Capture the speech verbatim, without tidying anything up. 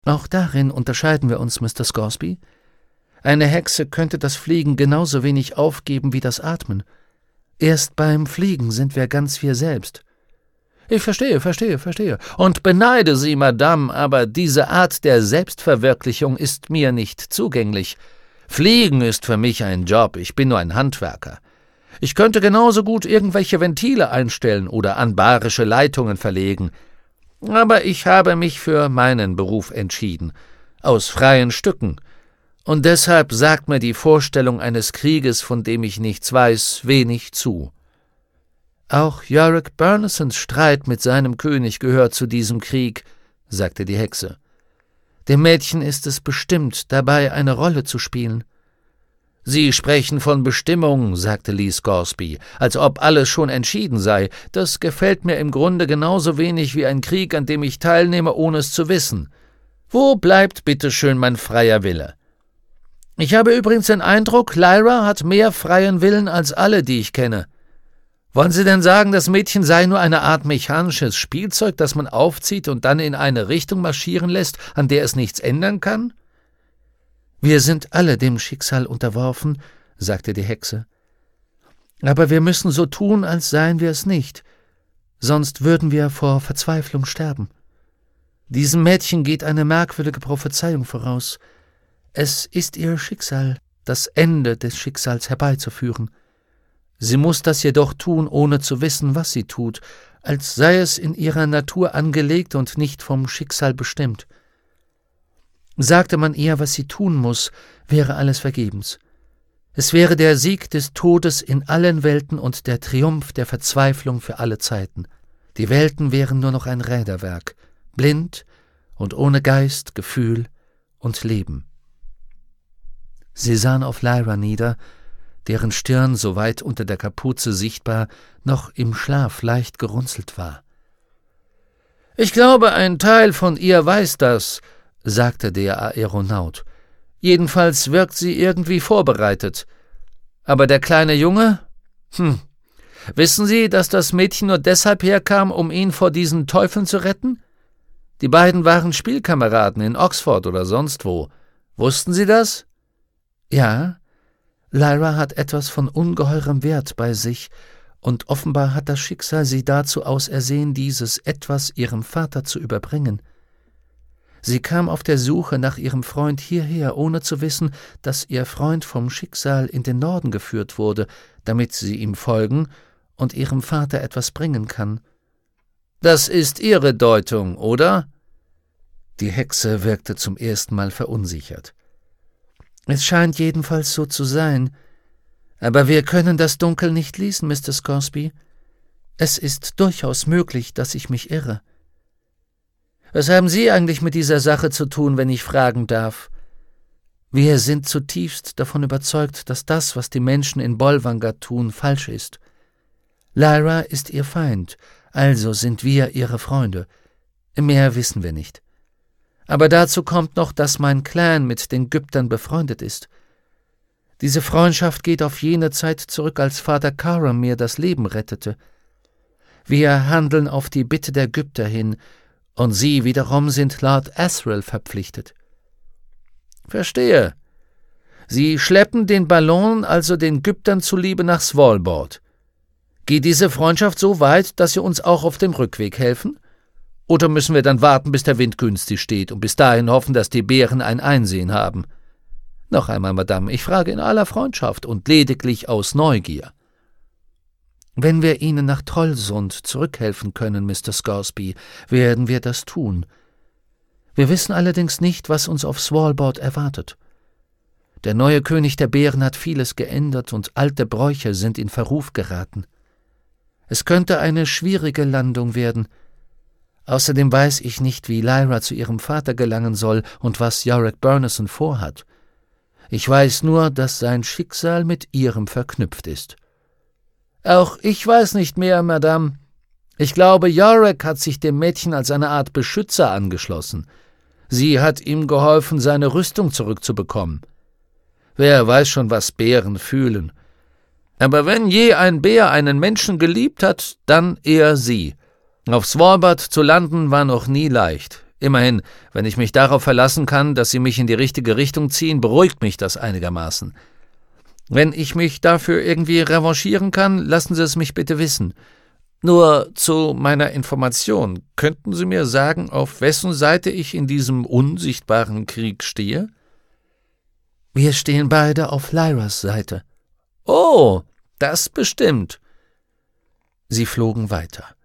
Auch darin unterscheiden wir uns, Mister Scoresby. Eine Hexe könnte das Fliegen genauso wenig aufgeben wie das Atmen. Erst beim Fliegen sind wir ganz wir selbst.« »Ich verstehe, verstehe, verstehe. Und beneide Sie, Madame, aber diese Art der Selbstverwirklichung ist mir nicht zugänglich. Fliegen ist für mich ein Job, ich bin nur ein Handwerker. Ich könnte genauso gut irgendwelche Ventile einstellen oder an barische Leitungen verlegen. Aber ich habe mich für meinen Beruf entschieden, aus freien Stücken. Und deshalb sagt mir die Vorstellung eines Krieges, von dem ich nichts weiß, wenig zu.« »Auch Yorick Bernasons Streit mit seinem König gehört zu diesem Krieg«, sagte die Hexe. »Dem Mädchen ist es bestimmt, dabei eine Rolle zu spielen.« »Sie sprechen von Bestimmung«, sagte Lee Scoresby, »als ob alles schon entschieden sei. Das gefällt mir im Grunde genauso wenig wie ein Krieg, an dem ich teilnehme, ohne es zu wissen. Wo bleibt bitteschön mein freier Wille? Ich habe übrigens den Eindruck, Lyra hat mehr freien Willen als alle, die ich kenne. Wollen Sie denn sagen, das Mädchen sei nur eine Art mechanisches Spielzeug, das man aufzieht und dann in eine Richtung marschieren lässt, an der es nichts ändern kann?« »Wir sind alle dem Schicksal unterworfen«, sagte die Hexe. »Aber wir müssen so tun, als seien wir es nicht, sonst würden wir vor Verzweiflung sterben. Diesem Mädchen geht eine merkwürdige Prophezeiung voraus. Es ist ihr Schicksal, das Ende des Schicksals herbeizuführen. Sie muss das jedoch tun, ohne zu wissen, was sie tut, als sei es in ihrer Natur angelegt und nicht vom Schicksal bestimmt. Sagte man ihr, was sie tun muss, wäre alles vergebens. Es wäre der Sieg des Todes in allen Welten und der Triumph der Verzweiflung für alle Zeiten. Die Welten wären nur noch ein Räderwerk, blind und ohne Geist, Gefühl und Leben.« Sie sahen auf Lyra nieder, deren Stirn, so weit unter der Kapuze sichtbar, noch im Schlaf leicht gerunzelt war. »Ich glaube, ein Teil von ihr weiß das«, sagte der Aeronaut. »Jedenfalls wirkt sie irgendwie vorbereitet. Aber der kleine Junge? Hm. Wissen Sie, dass das Mädchen nur deshalb herkam, um ihn vor diesen Teufeln zu retten? Die beiden waren Spielkameraden in Oxford oder sonst wo. Wussten Sie das?« »Ja, Lyra hat etwas von ungeheurem Wert bei sich, und offenbar hat das Schicksal sie dazu ausersehen, dieses Etwas ihrem Vater zu überbringen. Sie kam auf der Suche nach ihrem Freund hierher, ohne zu wissen, dass ihr Freund vom Schicksal in den Norden geführt wurde, damit sie ihm folgen und ihrem Vater etwas bringen kann.« »Das ist Ihre Deutung, oder?« Die Hexe wirkte zum ersten Mal verunsichert. »Es scheint jedenfalls so zu sein. Aber wir können das Dunkel nicht lesen, Mister Scoresby. Es ist durchaus möglich, dass ich mich irre.« »Was haben Sie eigentlich mit dieser Sache zu tun, wenn ich fragen darf?« »Wir sind zutiefst davon überzeugt, dass das, was die Menschen in Bolvangar tun, falsch ist. Lyra ist ihr Feind, also sind wir ihre Freunde. Mehr wissen wir nicht. Aber dazu kommt noch, dass mein Clan mit den Gyptern befreundet ist. Diese Freundschaft geht auf jene Zeit zurück, als Vater Karam mir das Leben rettete. Wir handeln auf die Bitte der Gypter hin, und Sie wiederum sind Lord Asriel verpflichtet.« »Verstehe. Sie schleppen den Ballon also den Gyptern zuliebe nach Svalbard. Geht diese Freundschaft so weit, dass Sie uns auch auf dem Rückweg helfen? Oder müssen wir dann warten, bis der Wind günstig steht, und bis dahin hoffen, dass die Bären ein Einsehen haben? Noch einmal, Madame, ich frage in aller Freundschaft und lediglich aus Neugier.« »Wenn wir Ihnen nach Trollsund zurückhelfen können, Mister Scoresby, werden wir das tun. Wir wissen allerdings nicht, was uns auf Svalbard erwartet. Der neue König der Bären hat vieles geändert und alte Bräuche sind in Verruf geraten. Es könnte eine schwierige Landung werden. Außerdem weiß ich nicht, wie Lyra zu ihrem Vater gelangen soll und was Yorick Bernason vorhat. Ich weiß nur, dass sein Schicksal mit ihrem verknüpft ist.« »Auch ich weiß nicht mehr, Madame. Ich glaube, Yorick hat sich dem Mädchen als eine Art Beschützer angeschlossen. Sie hat ihm geholfen, seine Rüstung zurückzubekommen. Wer weiß schon, was Bären fühlen. Aber wenn je ein Bär einen Menschen geliebt hat, dann eher sie. Auf Svalbard zu landen war noch nie leicht. Immerhin, wenn ich mich darauf verlassen kann, dass Sie mich in die richtige Richtung ziehen, beruhigt mich das einigermaßen. Wenn ich mich dafür irgendwie revanchieren kann, lassen Sie es mich bitte wissen. Nur zu meiner Information, könnten Sie mir sagen, auf wessen Seite ich in diesem unsichtbaren Krieg stehe?« »Wir stehen beide auf Lyras Seite.« »Oh, das bestimmt.« Sie flogen weiter.